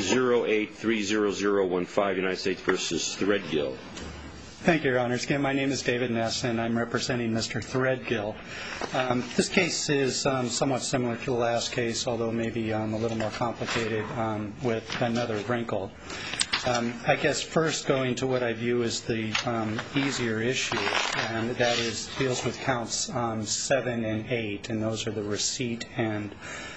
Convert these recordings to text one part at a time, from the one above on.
08-30015, United States v. Threadgill. Thank you, Your Honors. Again, my name is David Ness, and I'm representing Mr. Threadgill. This case is somewhat similar to the last case, although maybe a little more complicated with another wrinkle. I guess first going to what I view as the easier issue, and that deals with counts 7 and 8, and those are the receipt and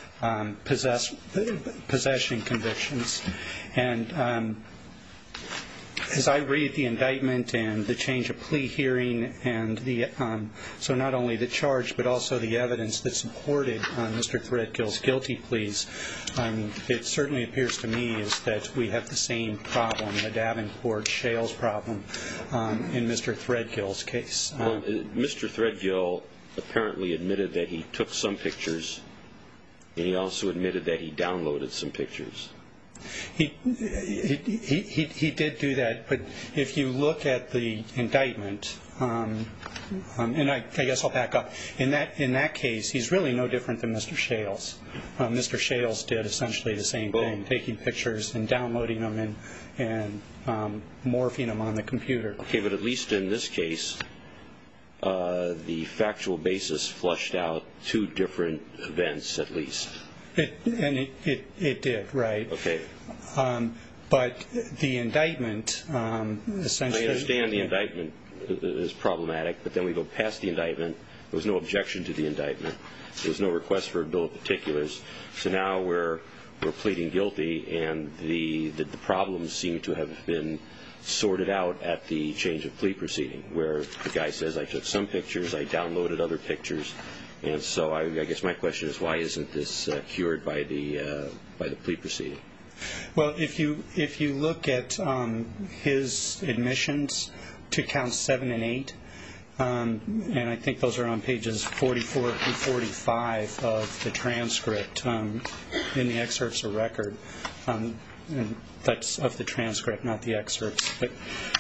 possession convictions. And as I read the indictment and the change of plea hearing, and so not only the charge but also the evidence that supported Mr. Threadgill's guilty pleas, it certainly appears to me is that we have the same problem, the Davenport-Shales problem, in Mr. Threadgill's case. Well, Mr. Threadgill apparently admitted that he took some pictures, and he also admitted that he downloaded some pictures. He did do that, but if you look at the indictment, and I guess I'll back up. In that case, he's really no different than Mr. Shales. Mr. Shales did essentially the same thing, taking pictures and downloading them and morphing them on the computer. Okay, but at least in this case, the factual basis flushed out two different events, at least. It did, right. Okay. But the indictment essentially... I understand the indictment is problematic, but then we go past the indictment. There was no objection to the indictment. There was no request for a bill of particulars. So now we're pleading guilty, and the problems seem to have been sorted out at the change of plea proceeding, where the guy says, I took some pictures, I downloaded other pictures. And so I guess my question is, why isn't this cured by the plea proceeding? Well, if you look at his admissions to counts 7 and 8, and I think those are on pages 44 through 45 of the transcript in the excerpts of record. And that's of the transcript, not the excerpts. But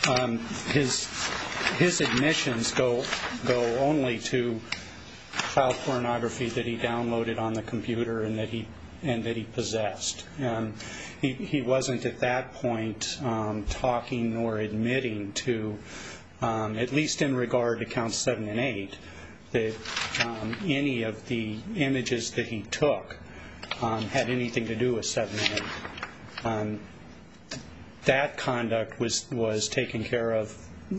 his admissions go only to child pornography that he downloaded on the computer and that he possessed. He wasn't at that point talking or admitting to, at least in regard to counts 7 and 8, that any of the images that he took had anything to do with 7 and 8. That conduct was taken care of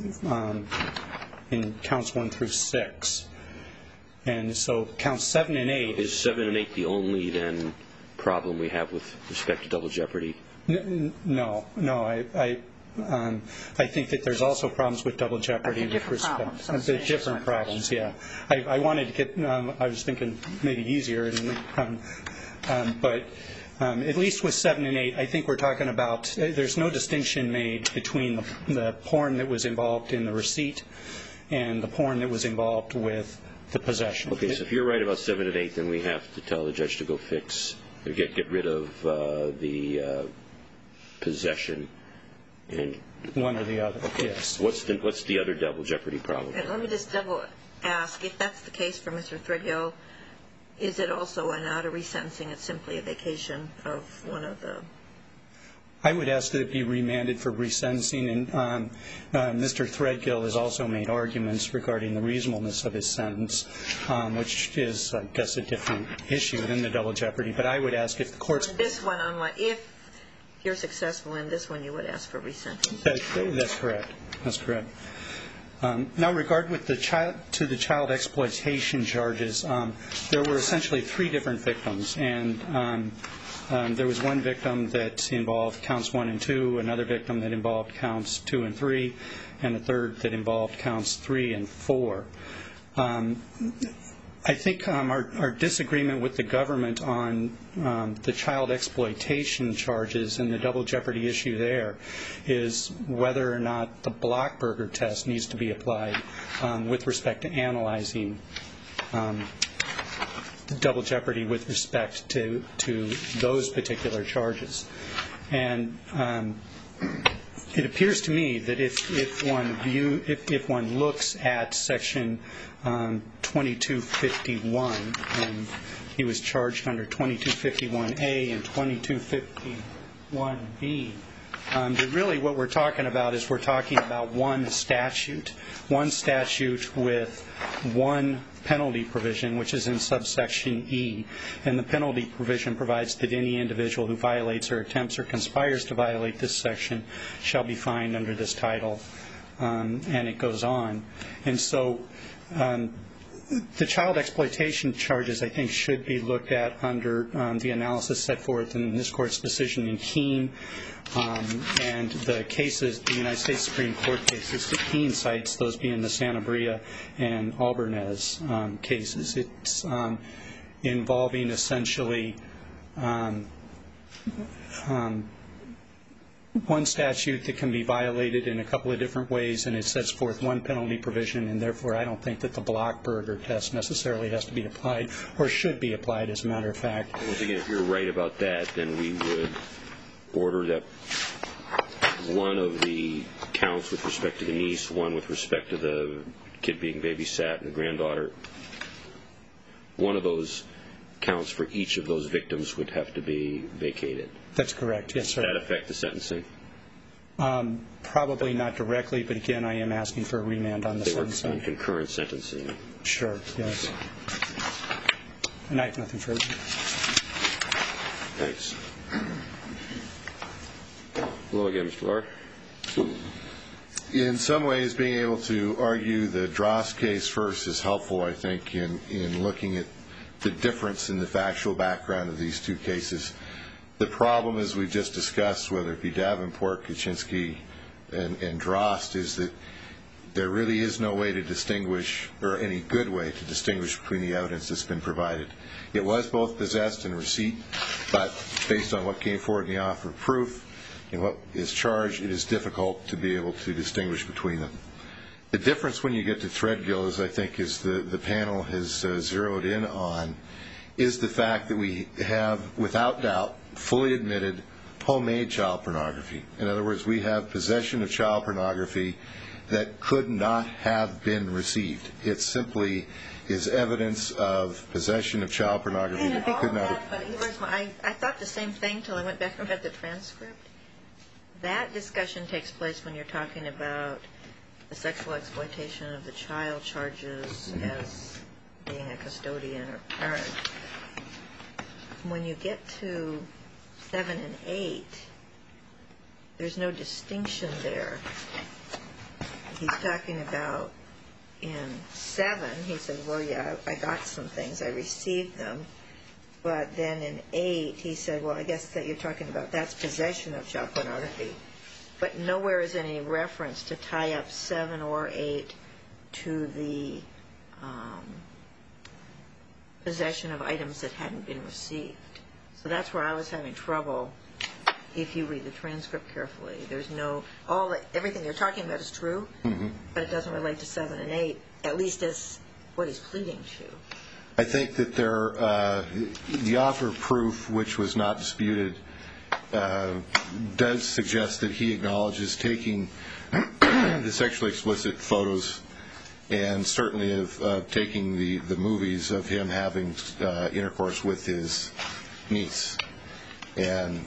in counts 1 through 6. And so counts 7 and 8... Is 7 and 8 the only, then, problem we have with respect to double jeopardy? No. I think that there's also problems with double jeopardy with respect to different problems. Yeah. I wanted to get... I was thinking maybe easier, but at least with 7 and 8, I think we're talking about... There's no distinction made between the porn that was involved in the receipt and the porn that was involved with the possession. Okay, so if you're right about 7 and 8, then we have to tell the judge to go fix, or get rid of the possession and... One or the other, okay. Yes. What's the other double jeopardy problem? Let me just double ask, if that's the case for Mr. Threadgill, is it also not a resentencing, it's simply a vacation of one of the... I would ask that it be remanded for resentencing, and Mr. Threadgill has also made arguments regarding the reasonableness of his sentence, which is, I guess, a different issue than the double jeopardy. But I would ask if the court's... This one, if you're successful in this one, you would ask for resentencing. That's correct. That's correct. Now, regard with the child exploitation charges, there were essentially 3 different victims, and there was one victim that involved counts 1 and 2, another victim that involved counts 2 and 3, and a third that involved counts 3 and 4. I think our disagreement with the government on the child exploitation charges and the double jeopardy issue there is whether or not the Blockberger test needs to be applied with respect to analyzing double jeopardy with respect to those particular charges. And it appears to me that if one looks at Section 2251, and he was charged under 2251A and 2250, 1B. Really what we're talking about is we're talking about one statute with one penalty provision, which is in subsection E. And the penalty provision provides that any individual who violates or attempts or conspires to violate this section shall be fined under this title. And it goes on. And so the child exploitation charges, I think, should be looked at under the analysis set forth in this Court's decision in Keene and the cases, the United States Supreme Court cases that Keene cites, those being the Sanabria and Albarnez cases. It's involving essentially one statute that can be violated in a couple of different ways, and it sets forth one penalty provision, and therefore I don't think that the Blockberger test necessarily has to be applied or should be applied, as a matter of fact. Well, again, if you're right about that, then we would order that one of the counts with respect to the niece, one with respect to the kid being babysat and the granddaughter, one of those counts for each of those victims would have to be vacated. That's correct, yes, sir. Does that affect the sentencing? Probably not directly, but again, I am asking for a remand on the sentencing. They were on concurrent sentencing. Sure, yes. And I have nothing further. Thanks. Hello again, Mr. Lahr. In some ways, being able to argue the Drost case first is helpful, I think, in looking at the difference in the factual background of these two cases. The problem, as we've just discussed, whether it be Davenport, Kaczynski, and Drost, is that there really is no way to distinguish, or any good way to distinguish between the evidence that's been provided. It was both possessed and receipt, but based on what came forward in the offer of proof and what is charged, it is difficult to be able to distinguish between them. The difference when you get to Threadgill, as I think is the panel has zeroed in on, is the fact that we have, without doubt, fully admitted homemade child pornography. In other words, we have possession of child pornography that could not have been received. It simply is evidence of possession of child pornography that could not have... I thought the same thing until I went back and read the transcript. That discussion takes place when you're talking about the sexual exploitation of the child charges as being a custodian or parent. When you get to 7 and 8, there's no distinction there. He's talking about in 7, he said, well, yeah, I got some things, I received them. But then in 8, he said, well, I guess that you're talking about that's possession of child pornography. But nowhere is any reference to tie up 7 or 8 to the possession of items that hadn't been received. So that's where I was having trouble. If you read the transcript carefully, there's no, everything you're talking about is true, but it doesn't relate to 7 and 8, at least as what he's pleading to. I think that the offer of proof, which was not disputed, does suggest that he acknowledges taking the sexually explicit photos and certainly of taking the movies of him having intercourse with his niece. And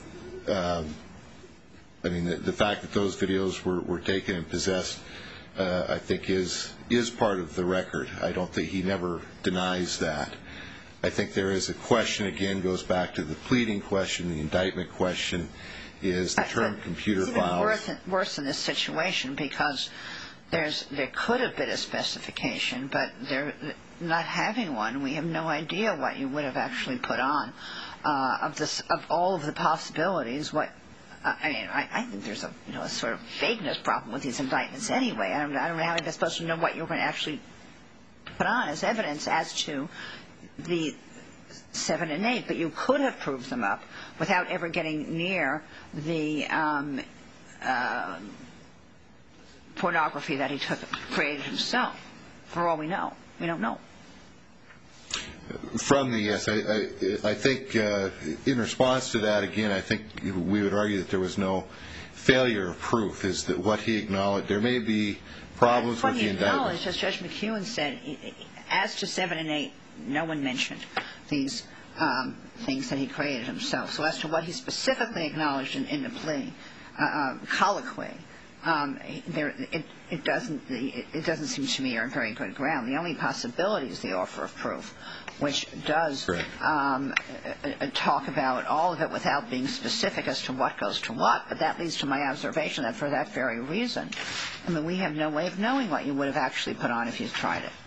I mean, the fact that those videos were taken and possessed, I think is part of the record. I don't think he never denies that. I think there is a question, again, goes back to the pleading question, the indictment question, is the term computer files. It's even worse in this situation because there could have been a specification, but not having one, we have no idea what you would have actually put on. Of all of the possibilities, I think there's a sort of vagueness problem with these indictments anyway. I don't know how they're supposed to know what you're going to actually put on as evidence as to the 7 and 8, but you could have proved them up without ever getting near the pornography that he created himself. For all we know, we don't know. Yes, I think in response to that, again, I think we would argue that there was no failure of proof, is that what he acknowledged. There may be problems with the indictment. What he acknowledged, as Judge McEwen said, as to 7 and 8, no one mentioned these things that he created himself. So as to what he specifically acknowledged in the plea colloquy, it doesn't seem to me are very good ground. The only possibility is the offer of proof, which does talk about all of it without being specific as to what goes to what. But that leads to my observation that for that very reason, I mean, we have no way of knowing what you would have actually put on if you tried it.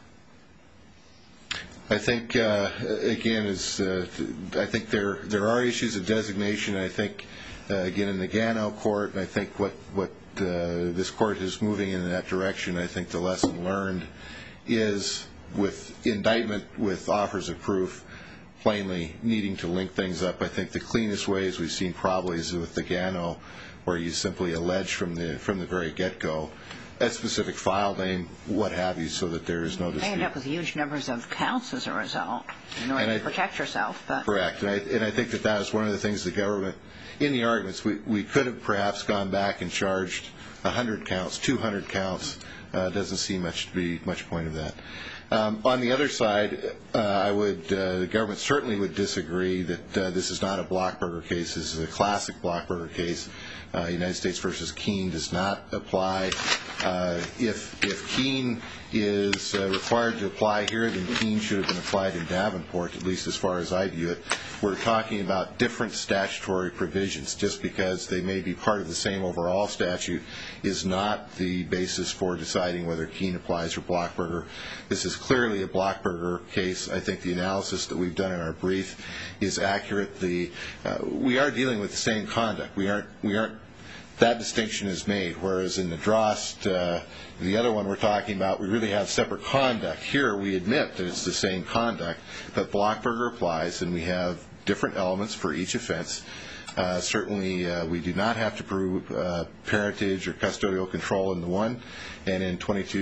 I think, again, I think there are issues of designation. I think, again, in the Gano court, and I think what this court is moving in that direction, I think the lesson learned is with indictment, with offers of proof, plainly needing to link things up. I think the cleanest ways we've seen probably is with the Gano, where you simply allege from the very get-go a specific file name, what have you, so that there is no dispute. You end up with huge numbers of counts as a result in order to protect yourself. Correct. And I think that is one of the things the government, in the arguments, we could have perhaps gone back and charged 100 counts, 200 counts. Doesn't seem to be much point of that. On the other side, the government certainly would disagree that this is not a Blockberger case. This is a classic Blockberger case. United States versus Keene does not apply. If Keene is required to apply here, then Keene should have been applied in Davenport, at least as far as I view it. We're talking about different statutory provisions. Just because they may be part of the same overall statute is not the basis for deciding whether Keene applies or Blockberger. This is clearly a Blockberger case. I think the analysis that we've done in our brief is accurate. We are dealing with the same conduct. We aren't. That distinction is made, whereas in the Drost, the other one we're talking about, we really have separate conduct. Here we admit that it's the same conduct, but Blockberger applies, and we have different elements for each offense. Certainly we do not have to prove parentage or custodial control in the one, and in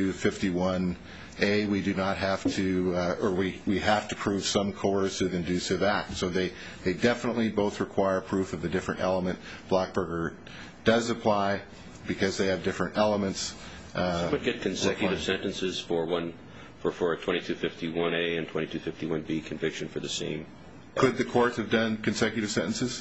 2251A we do not have to, or we have to prove some coercive inducive act. So they definitely both require proof of a different element. Blockberger does apply because they have different elements. Would get consecutive sentences for a 2251A and 2251B conviction for the same? Could the court have done consecutive sentences?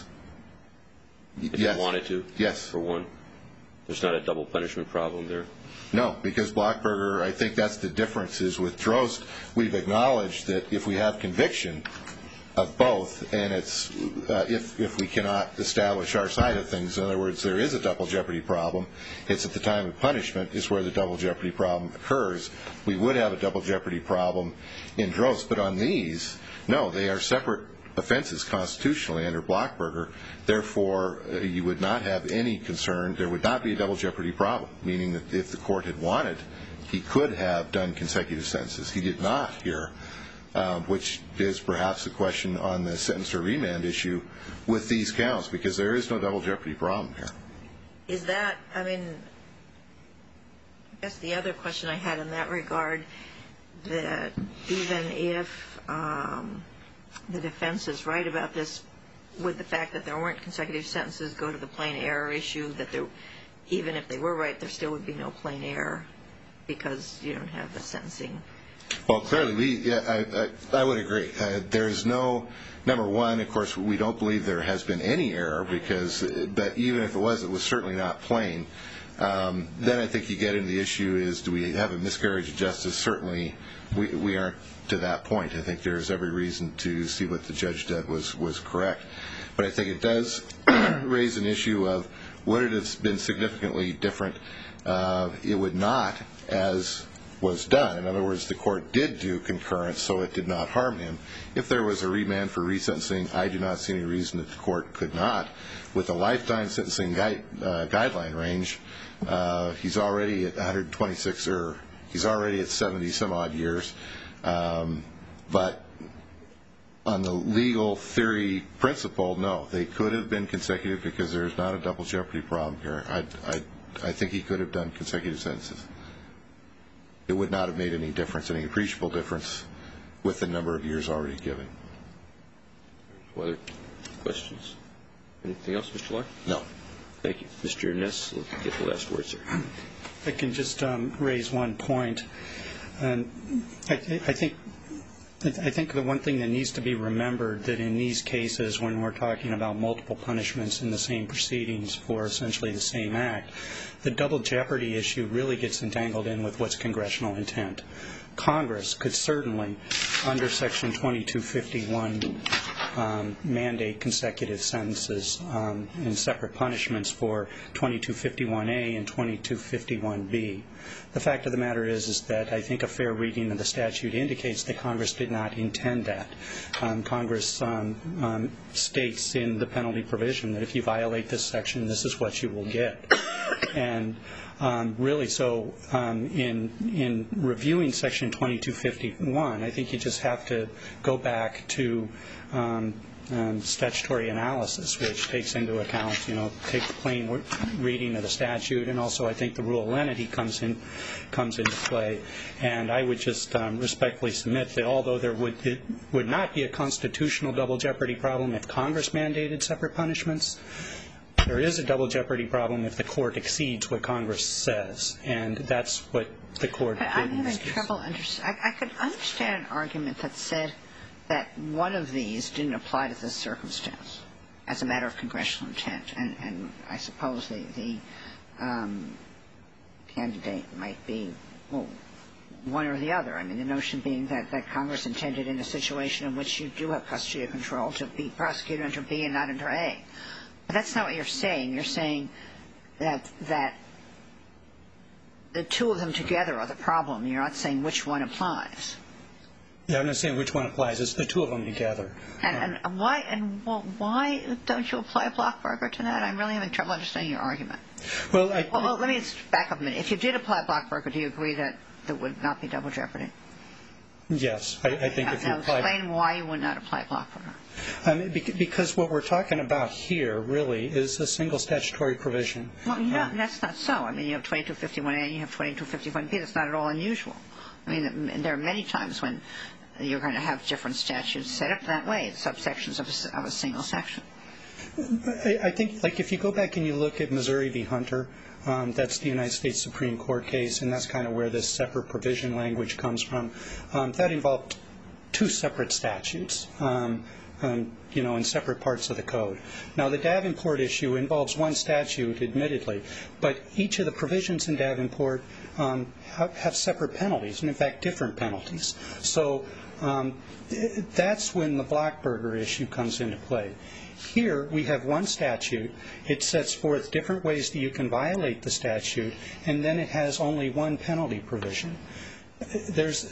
If you wanted to? Yes. For one? There's not a double punishment problem there? No, because Blockberger, I think that's the difference is with Drost, we've acknowledged that if we have conviction of both, and it's if we cannot establish our side of things, in other words, there is a double jeopardy problem, it's at the time of punishment is where the double jeopardy problem occurs. We would have a double jeopardy problem in Drost, but on these, no, they are separate offenses constitutionally under Blockberger. Therefore, you would not have any concern. There would not be a double jeopardy problem, meaning that if the court had wanted, he could have done consecutive sentences. He did not here, which is perhaps a question on the sentence or remand issue with these counts, because there is no double jeopardy problem here. Is that, I mean, I guess the other question I had in that regard, that even if the defense is right about this, would the fact that there weren't consecutive sentences go to the plain error issue, that there, even if they were right, there still would be no plain error because you don't have the sentencing? Well, clearly, I would agree. There is no, number one, of course, we don't believe there has been any error, but even if it was certainly not plain. Then I think you get into the issue is, do we have a miscarriage of justice? Certainly, we aren't to that point. I think there's every reason to see what the judge did was correct. But I think it does raise an issue of would it have been significantly different? It would not, as was done. In other words, the court did do concurrence, so it did not harm him. If there was a remand for resentencing, I do not see any reason that the court could not. With a lifetime sentencing guideline range, he's already at 126, or he's already at 70 some odd years. But on the legal theory principle, no, they could have been consecutive because there's not a double jeopardy problem here. I think he could have done consecutive sentences. It would not have made any difference, any appreciable difference, with the number of years already given. Other questions? Anything else, Mr. Lark? No. Thank you. Mr. Ness, we'll get the last word, sir. I can just raise one point. And I think I think the one thing that needs to be remembered that in these cases when we're talking about multiple punishments in the same proceedings for essentially the same act, the double jeopardy issue really gets entangled in with what's congressional intent. Congress could certainly, under Section 2251, mandate consecutive sentences and separate punishments for 2251A and 2251B. The fact of the matter is that I think a fair reading of the statute indicates that Congress did not intend that. Congress states in the penalty provision that if you violate this section, this is what you will get. And really, so in reviewing Section 2251, I think you just have to go back to statutory analysis, which takes into account, take the plain reading of the statute, and also I think the rule of lenity comes into play. And I would just respectfully submit that although it would not be a constitutional double jeopardy problem if Congress mandated separate punishments, there is a double jeopardy problem if the court exceeds what Congress says, and that's what the court did. I'm having trouble understanding. I could understand an argument that said that one of these didn't apply to this circumstance as a matter of congressional intent, and I suppose the candidate might be, well, one or the other. I mean, the notion being that Congress intended in a situation in which you do have custody or control to be prosecuted under B and not under A. But that's not what you're saying. You're saying that the two of them together are the problem. You're not saying which one applies. Yeah, I'm not saying which one applies. It's the two of them together. And why don't you apply Blockberger to that? I'm really having trouble understanding your argument. Well, let me back up a minute. If you did apply Blockberger, do you agree that there would not be double jeopardy? Yes, I think if you apply. Now explain why you would not apply Blockberger. Because what we're talking about here really is a single statutory provision. Well, that's not so. I mean, you have 2251A and you have 2251B. That's not at all unusual. I mean, there are many times when you're going to have different statutes set up that way, subsections of a single section. I think, like, if you go back and you look at Missouri v. Hunter, that's the United States Supreme Court case, and that's kind of where this separate provision language comes from. That involved two separate statutes, in separate parts of the code. Now, the Davenport issue involves one statute, admittedly, but each of the provisions in Davenport have separate penalties, and in fact, different penalties. So that's when the Blockberger issue comes into play. Here, we have one statute. It sets forth different ways that you can violate the statute, and then it has only one penalty provision. There's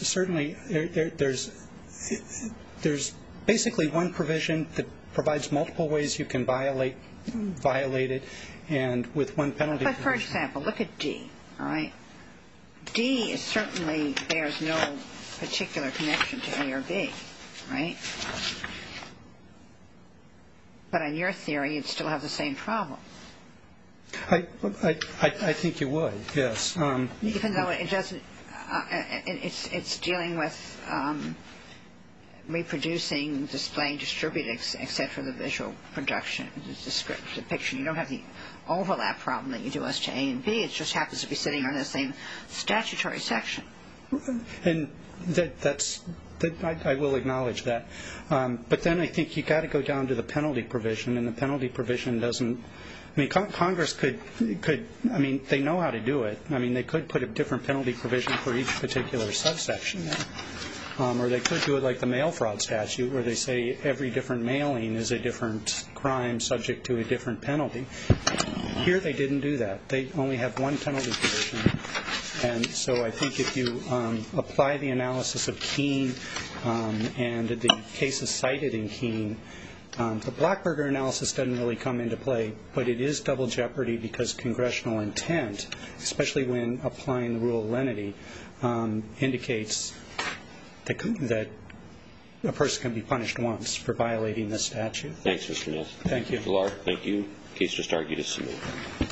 basically one provision that provides multiple ways you can violate it, and with one penalty provision. But, for example, look at D, all right? D certainly bears no particular connection to A or B, right? But on your theory, you'd still have the same problem. I think you would, yes. Even though it doesn't, it's dealing with reproducing, displaying, distributing, et cetera, the visual production, the depiction. You don't have the overlap problem that you do as to A and B. It just happens to be sitting on the same statutory section. And I will acknowledge that. But then I think you've got to go down to the penalty provision, and the penalty provision doesn't. I mean, Congress could. I mean, they know how to do it. I mean, they could put a different penalty provision for each particular subsection there. Or they could do it like the mail fraud statute, where they say every different mailing is a different crime subject to a different penalty. Here they didn't do that. They only have one penalty provision. And so I think if you apply the analysis of Keene and the cases cited in Keene, the Blockberger analysis doesn't really come into play, but it is double jeopardy because congressional intent, especially when applying the rule of lenity, indicates that a person can be punished once for violating this statute. Thanks, Mr. Ness. Thank you. Mr. Lahr, thank you. The case just argued is submitted.